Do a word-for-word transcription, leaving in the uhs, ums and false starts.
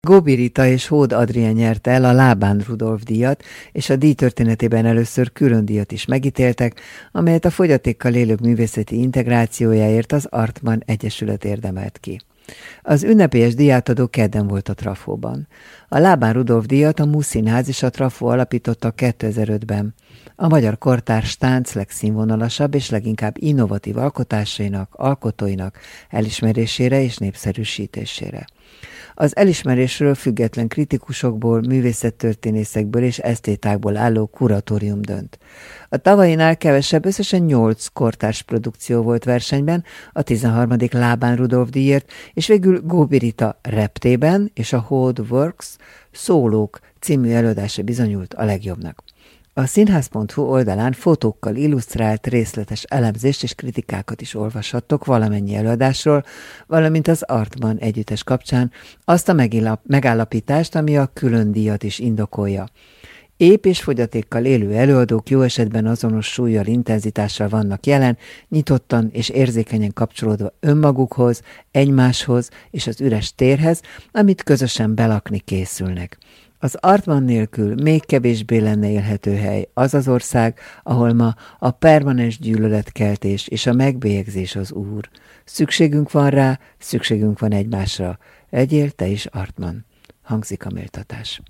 Góbi Rita és Hód Adrien nyerte el a Lábán Rudolf díjat, és a díj történetében először külön díjat is megítéltek, amelyet a fogyatékkal élők művészeti integrációjáért az Artman Egyesület érdemelt ki. Az ünnepélyes díjátadó kedden volt a Trafóban. A Lábán Rudolf díjat a MUSZ Színház és a Trafó alapította kétezer-ötben. A magyar kortárs tánc legszínvonalasabb és leginkább innovatív alkotásainak, alkotóinak elismerésére és népszerűsítésére. Az elismerésről független kritikusokból, művészettörténészekből és esztétákból álló kuratórium dönt. A tavainál kevesebb, összesen nyolc kortárs produkció volt versenyben, a tizenharmadik Lábán Rudolf díjért, és végül Góbi Rita reptében és a Hód Works Szólók című előadása bizonyult a legjobbnak. A színház pont hu oldalán fotókkal illusztrált részletes elemzést és kritikákat is olvashattok valamennyi előadásról, valamint az Artman együttes kapcsán azt a megállapítást, ami a külön díjat is indokolja. Ép és fogyatékkal élő előadók jó esetben azonos súllyal, intenzitással vannak jelen, nyitottan és érzékenyen kapcsolódva önmagukhoz, egymáshoz és az üres térhez, amit közösen belakni készülnek. Az Artman nélkül még kevésbé lenne élhető hely az az ország, ahol ma a permanens gyűlöletkeltés és a megbélyegzés az úr. Szükségünk van rá, szükségünk van egymásra. Legyél te is Artman. Hangzik a méltatás.